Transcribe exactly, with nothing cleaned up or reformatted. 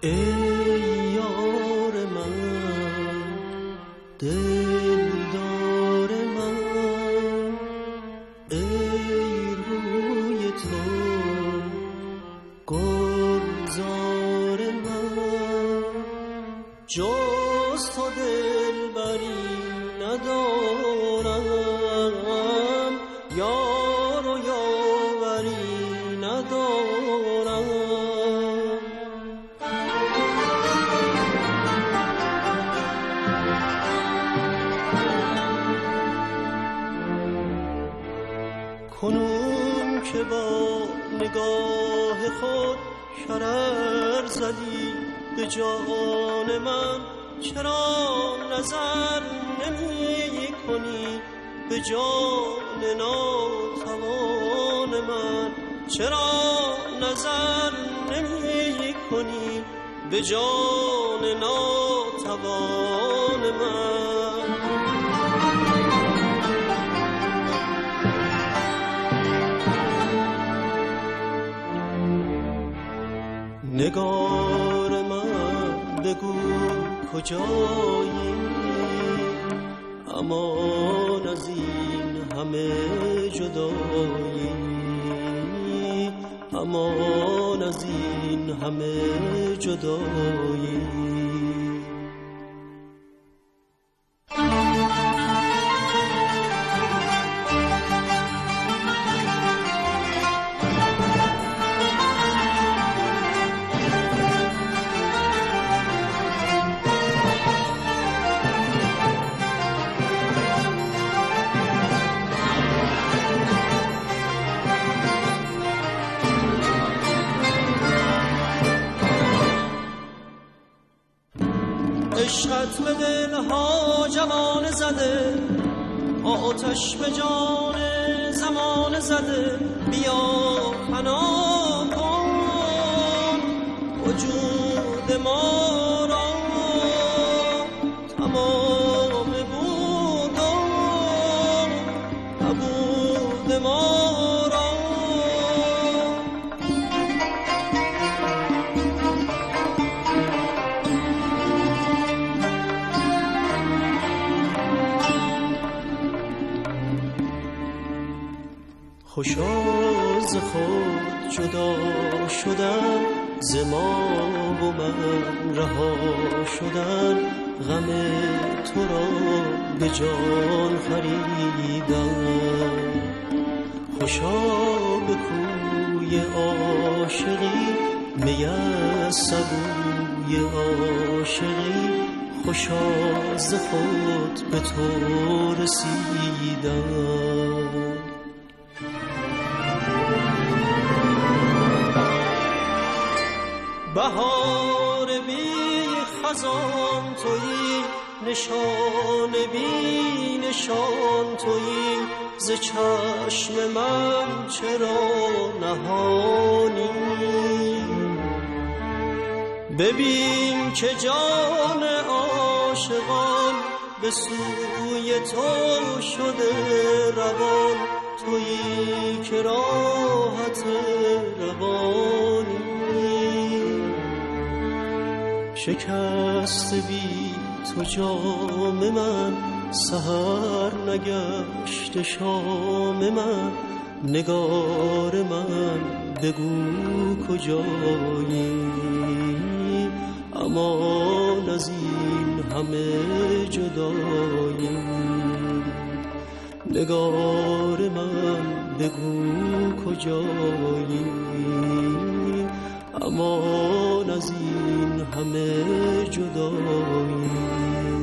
ای یار من، دلدار من، ای روی تو گلزار من، جز تو دلبری ندارم، یار و یاوری ندارم. کنون که با نگاه خود شرر زدی به جان من، چرا نظر نمی کنی به جان ناتوان من؟ چرا نظر نمی کنی به جان ناتوان من؟ نگار من بگو کجایی، امان از این همه جدایی، امان از این همه جدایی. عشقت به دلها جوانه زده، آتش به جان زمانه زده. بیا فنا کن وجود ما را، تمام بود و نبود ما را. خوشا ز خود جدا شدن، ز ما و من رها شدن، غم تو را به جان خریدم. خوشا به کوی عاشقی، می از سبوی عاشقی، خوشا ز خود به تو رسیدم. بهار بی خزان تویی، نشان بی نشان تویی، ز چشم من چرا نهانی؟ ببین که جان عاشقان به سوی تو شده روان، تویی که راحت روانی. شکست بی تو جام من، سحر نگشت شام من. نگار من بگو کجایی، امان از این همه جدایی. نگار من بگو کجایی، امان از این همه جدایی.